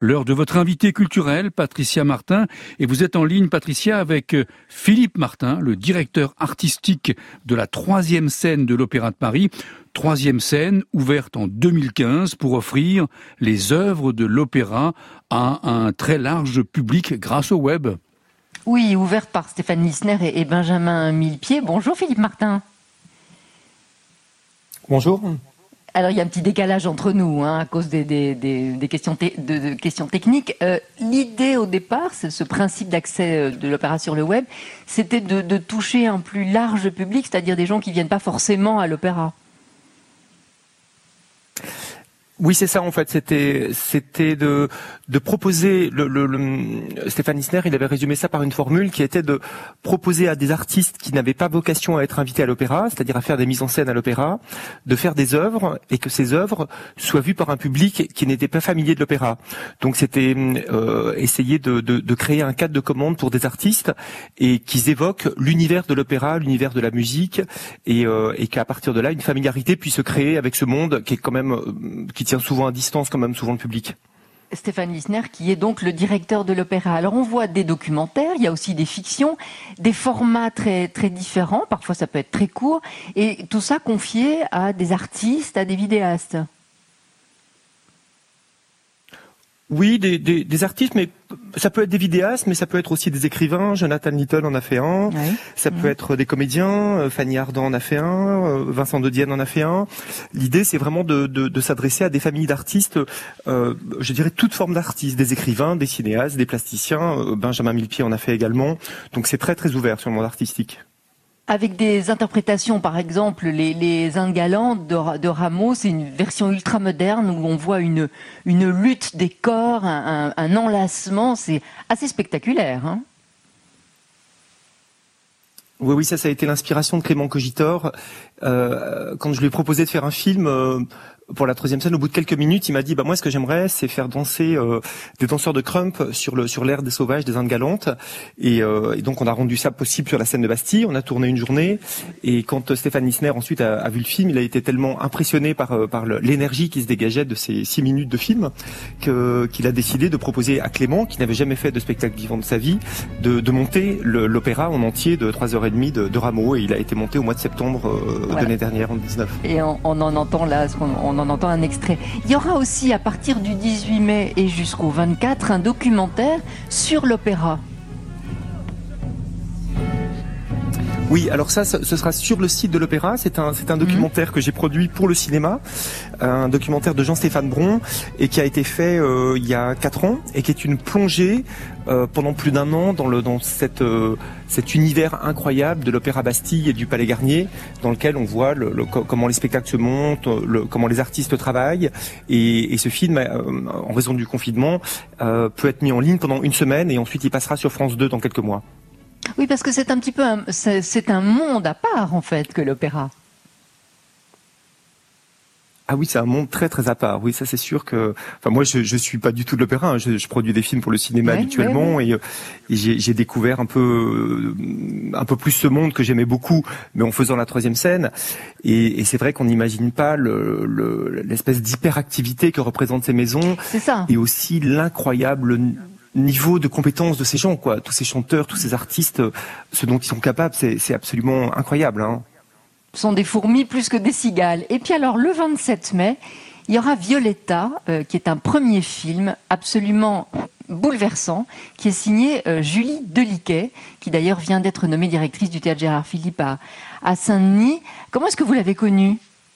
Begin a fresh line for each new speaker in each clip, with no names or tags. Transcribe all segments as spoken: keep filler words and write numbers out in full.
L'heure de votre invité culturel, Patricia Martin. Et vous êtes en ligne, Patricia, avec Philippe Martin, le directeur artistique de la troisième scène de l'Opéra de Paris. Troisième scène ouverte en deux mille quinze pour offrir les œuvres de l'opéra à un très large public grâce au web.
Oui, ouverte par Stéphane Lissner et Benjamin Millepied. Bonjour Philippe Martin.
Bonjour.
Alors, il y a un petit décalage entre nous, hein, à cause des, des, des, des questions, te, de, de questions techniques. Euh, l'idée, au départ, c'est ce principe d'accès de l'opéra sur le web, c'était de, de toucher un plus large public, c'est-à-dire des gens qui ne viennent pas forcément à l'opéra.
Oui, c'est ça en fait. C'était, c'était de, de proposer. Le, le, le Stéphane Lissner, il avait résumé ça par une formule qui était de proposer à des artistes qui n'avaient pas vocation à être invités à l'opéra, c'est-à-dire à faire des mises en scène à l'opéra, de faire des œuvres et que ces œuvres soient vues par un public qui n'était pas familier de l'opéra. Donc c'était euh, essayer de, de, de créer un cadre de commande pour des artistes et qu'ils évoquent l'univers de l'opéra, l'univers de la musique et, euh, et qu'à partir de là, une familiarité puisse se créer avec ce monde qui est quand même euh, qui tient souvent à distance quand même souvent le public.
Stéphane Lissner, qui est donc le directeur de l'opéra. Alors on voit des documentaires, il y a aussi des fictions, des formats très très différents, parfois ça peut être très court, et tout ça confié à des artistes, à des vidéastes.
Oui, des, des, des artistes, mais ça peut être des vidéastes, mais ça peut être aussi des écrivains. Jonathan Little en a fait un. Oui. Ça peut mmh. être des comédiens. Fanny Ardant en a fait un. Vincent de Dienne en a fait un. L'idée, c'est vraiment de, de, de s'adresser à des familles d'artistes. Euh, je dirais toutes formes d'artistes, des écrivains, des cinéastes, des plasticiens. Benjamin Millepied en a fait également. Donc c'est très très ouvert sur le monde artistique.
Avec des interprétations, par exemple, les, les Indes galantes de, de Rameau, c'est une version ultra moderne où on voit une, une lutte des corps, un, un, un enlacement, c'est assez spectaculaire, hein.
Oui, oui, ça, ça a été l'inspiration de Clément Cogitor. Euh, quand je lui ai proposé de faire un film euh, pour la troisième scène, au bout de quelques minutes, il m'a dit, bah moi, ce que j'aimerais, c'est faire danser euh, des danseurs de crump sur le sur l'air des sauvages, des Indes galantes. Et, euh, et donc, on a rendu ça possible sur la scène de Bastille. On a tourné une journée. Et quand Stéphane Lissner ensuite a, a vu le film, il a été tellement impressionné par par l'énergie qui se dégageait de ces six minutes de film que qu'il a décidé de proposer à Clément, qui n'avait jamais fait de spectacle vivant de sa vie, de, de monter le, l'opéra en entier de trois heures trente de, de Rameau, et il a été monté au mois de septembre euh, voilà. de l'année dernière en dix-neuf.
Et on, on en entend là, on, on en entend un extrait. Il y aura aussi à partir du dix-huit mai et jusqu'au vingt-quatre un documentaire sur l'opéra.
Oui, alors ça, ce sera sur le site de l'opéra. C'est un, c'est un documentaire mmh. que j'ai produit pour le cinéma, un documentaire de Jean-Stéphane Bron et qui a été fait euh, il y a quatre ans et qui est une plongée euh, pendant plus d'un an dans le dans cette euh, cet univers incroyable de l'Opéra Bastille et du Palais Garnier, dans lequel on voit le, le, comment les spectacles se montent, le, comment les artistes travaillent. Et, et ce film, euh, en raison du confinement, euh, peut être mis en ligne pendant une semaine et ensuite il passera sur France deux dans quelques mois.
Oui, parce que c'est un petit peu, un, c'est, c'est un monde à part en fait que l'opéra.
Ah oui, c'est un monde très très à part. Oui, ça c'est sûr que. Enfin, moi, je je suis pas du tout de l'opéra. Hein. Je, je produis des films pour le cinéma ouais, habituellement, ouais, ouais. et, et j'ai, j'ai découvert un peu un peu plus ce monde que j'aimais beaucoup, mais en faisant la troisième scène. Et, et c'est vrai qu'on n'imagine pas le, le l'espèce d'hyperactivité que représentent ces maisons.
C'est ça.
Et aussi l'incroyable niveau de compétence de ces gens, quoi. Tous ces chanteurs, tous ces artistes, ce dont ils sont capables, c'est, c'est absolument incroyable, hein.
Ce sont des fourmis plus que des cigales. Et puis alors, le vingt-sept mai, il y aura Violetta, euh, qui est un premier film absolument bouleversant, qui est signé euh, Julie Deliquet, qui d'ailleurs vient d'être nommée directrice du théâtre Gérard Philippe à, à Saint-Denis. Comment est-ce que vous l'avez connue ?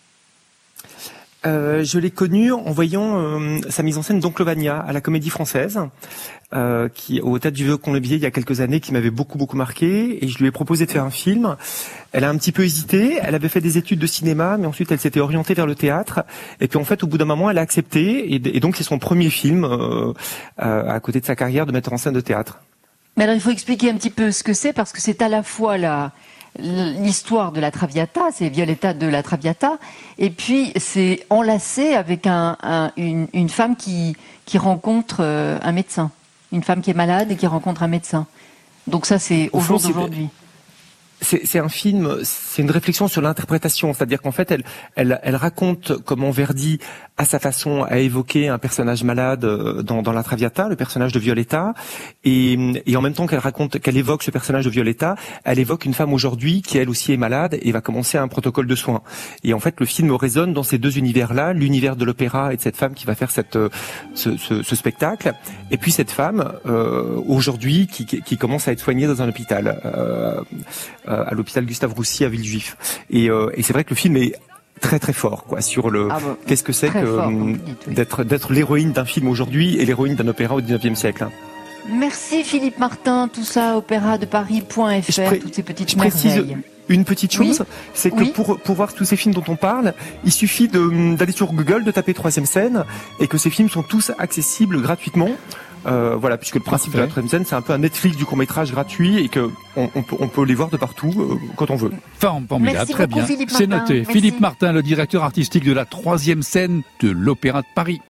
Euh, je l'ai connu en voyant euh, sa mise en scène d'Oncle Vania à la Comédie Française, euh, qui au Théâtre du Vieux-Pont-le-Biais il y a quelques années, qui m'avait beaucoup beaucoup marqué, et je lui ai proposé de faire un film. Elle a un petit peu hésité, elle avait fait des études de cinéma, mais ensuite elle s'était orientée vers le théâtre, et puis en fait au bout d'un moment elle a accepté, et, et donc c'est son premier film euh, euh, à côté de sa carrière de metteur en scène de théâtre.
Mais alors il faut expliquer un petit peu ce que c'est, parce que c'est à la fois la l'histoire de la Traviata, c'est Violetta de la Traviata, et puis c'est enlacé avec un, un, une, une femme qui, qui rencontre euh, un médecin, une femme qui est malade et qui rencontre un médecin. Donc ça c'est au, au jour d'aujourd'hui.
c'est, c'est un film, c'est une réflexion sur l'interprétation, c'est-à-dire qu'en fait, elle, elle, elle raconte comment Verdi, à sa façon, a évoqué un personnage malade dans, dans La Traviata, le personnage de Violetta, et, et en même temps qu'elle raconte, qu'elle évoque ce personnage de Violetta, elle évoque une femme aujourd'hui qui elle aussi est malade et va commencer un protocole de soins. Et en fait, le film résonne dans ces deux univers-là, l'univers de l'opéra et de cette femme qui va faire cette, ce, ce, ce spectacle, et puis cette femme euh, aujourd'hui qui, qui, qui commence à être soignée dans un hôpital, euh, euh, à l'hôpital Gustave Roussy à Villejuif. Et, euh, et c'est vrai que le film est très très fort quoi sur le ah bon, qu'est-ce que c'est que fort, dites, oui. d'être d'être l'héroïne d'un film aujourd'hui et l'héroïne d'un opéra au dix-neuvième siècle. Hein.
Merci Philippe Martin, tout ça opéra de paris point f r, pré- toutes ces petites je précise merveilles.
Une petite chose, oui. c'est que
oui.
pour pour voir tous ces films dont on parle, il suffit de d'aller sur Google, de taper troisième scène et que ces films sont tous accessibles gratuitement. Euh, voilà, puisque le principe Parfait. de la troisième scène, c'est un peu un Netflix du court-métrage gratuit et que on, on, peut, on peut les voir de partout euh, quand on veut.
Formidable, très bien.
Philippe
c'est
Martin.
noté.
Merci.
Philippe Martin, le directeur artistique de la troisième scène de l'Opéra de Paris.